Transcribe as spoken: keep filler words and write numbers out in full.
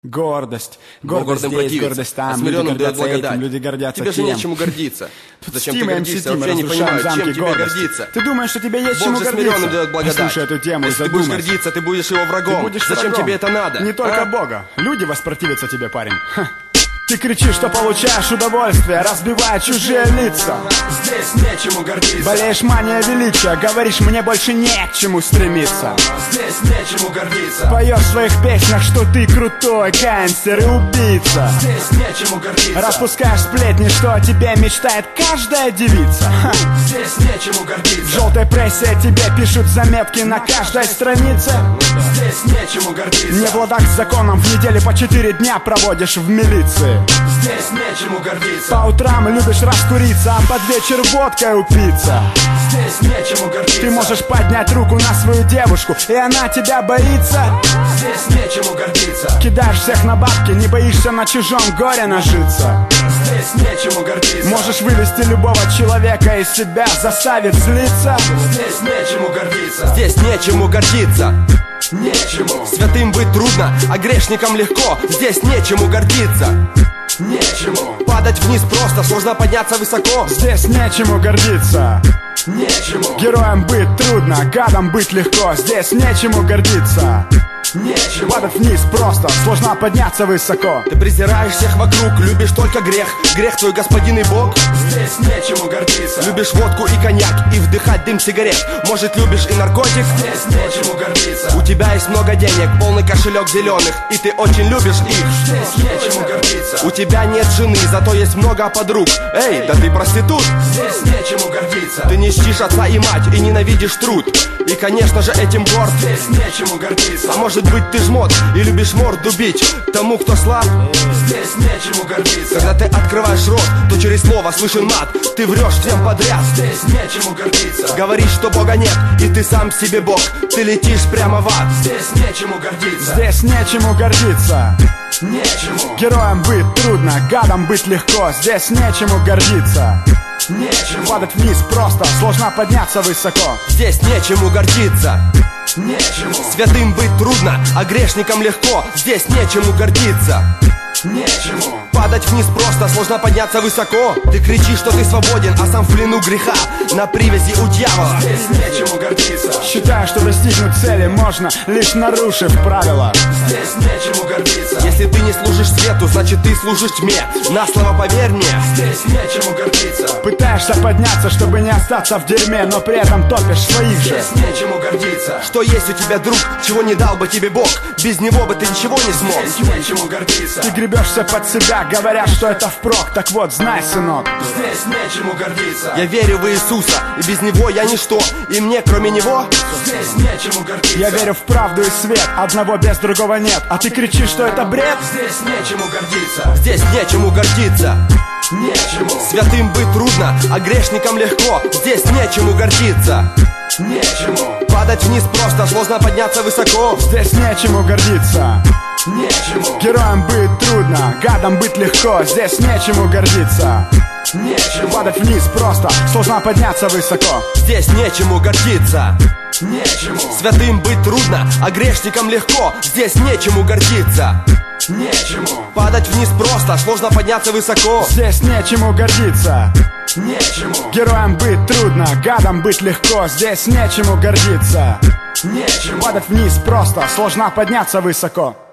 Гордость. Гордость здесь, гордость там. Смиренным дает благодать. Люди гордятся Тебе же тем. нечему гордиться. Зачем ты Стимаем, гордишься? сетим, Вообще не понимаю, разрушаем чем замки тебе гордости. гордиться. Ты думаешь, что тебе есть Бог чему же гордиться? смиренным дает благодать. Послушай эту тему и Если ты будешь задумайся. гордиться, ты будешь его врагом. Ты будешь Зачем врагом. тебе это надо? Не только а? Бога. Люди воспротивятся тебе, парень. Ха. Ты кричишь, что получаешь удовольствие, разбивая чужие лица. Здесь нечему гордиться. Болеешь манией величия, говоришь, мне больше не к чему стремиться. Здесь нечему гордиться. Поешь в своих песнях, что ты крутой гангстер и убийца. Здесь нечему гордиться. Распускаешь сплетни, что о тебе мечтает каждая девица. Ха. Здесь нечему гордиться. В желтой прессе о тебе пишут заметки на каждой странице. Здесь нечему гордиться. Не в ладах с законом, в неделе по четыре дня проводишь в милиции. Здесь нечему гордиться. По утрам любишь раскуриться, а под вечер водкой упиться. Здесь нечему гордиться. Ты можешь поднять руку на свою девушку, и она тебя боится. Здесь нечему гордиться. Кидаешь всех на бабки, не боишься на чужом горе нажиться. Здесь нечему гордиться. Можешь вывести любого человека из себя, заставить злиться. Здесь нечему гордиться. Здесь нечему гордиться. Нечему. Святым быть трудно, а грешникам легко. Здесь нечему гордиться. Нечему. Падать вниз просто, сложно подняться высоко. Здесь нечему гордиться. Нечему. Героем быть трудно, гадом быть легко. Здесь нечему гордиться. Нечему. Падать вниз просто, сложно подняться высоко. Ты презираешь всех вокруг, любишь только грех. Грех твой господин и Бог. Здесь нечему гордиться. Любишь водку и коньяк, и вдыхать дым сигарет. Может, любишь и наркотик? Здесь нечему гордиться. У тебя есть много денег, полный кошелек зеленых, и ты очень любишь их. Здесь нечему гордиться. У тебя нет жены, зато есть много подруг. Эй, да ты проститут. Здесь нечему гордиться. Ты не чтишь отца и мать, и ненавидишь труд. И, конечно же, этим горд. Здесь нечему гордиться. А может быть, ты жмот и любишь морду бить тому, кто слаб. Здесь нечему гордиться. Когда ты открываешь рот, то через слово слышен мат. Ты врешь всем подряд. Здесь нечему гордиться. Говоришь, что Бога нет, и ты сам себе Бог. Ты летишь прямо в ад. Здесь нечему гордиться. Здесь нечему гордиться. Нечему. Героем быть трудно, гадом быть легко. Здесь нечему гордиться. Нечему. Падать вниз просто, сложно подняться высоко. Здесь нечему гордиться. Нечему. Святым быть трудно, а грешникам легко. Здесь нечему гордиться. Нечему. Падать вниз просто, сложно подняться высоко. Ты кричишь, что ты свободен, а сам в плену греха, на привязи у дьявола. Здесь нечему гордиться. Считаю, что достигнуть цели можно, лишь нарушив правила. Здесь нечему гордиться. Если ты не служишь свету, значит ты служишь тьме. На слово поверь мне. Здесь нечему гордиться. Пытаешься подняться, чтобы не остаться в дерьме, но при этом топишь своих же. Здесь нечему гордиться. Что есть у тебя друг, чего не дал бы тебе Бог. Без него бы ты ничего не смог. Здесь нечему гордиться. Ты гребешься под себя, говоря, что это впрок. Так вот, знай, сынок, Здесь нечему гордиться. Я верю в Иисуса, и без него я ничто. И мне, кроме него, Здесь нечему гордиться. я верю в правду и свет, одного без другого нет. А ты кричишь, что это бред? Здесь нечему гордиться. здесь нечему гордиться. Нечему. Святым быть трудно, а грешникам легко. Здесь нечему гордиться. Нечему. Падать вниз просто, сложно подняться высоко. Здесь нечему гордиться. Нечему. Героем быть трудно, гадом быть легко. Здесь нечему гордиться. Нечему. Падать вниз просто, сложно подняться высоко. Здесь нечему гордиться. Нечему. Святым быть трудно, а грешникам легко. Здесь нечему гордиться. Нечему. Падать вниз просто, сложно подняться высоко. Здесь нечему гордиться. Нечему. Героем быть трудно, гадом быть легко. Здесь нечему гордиться. Нечему. Падать вниз просто, сложно подняться высоко.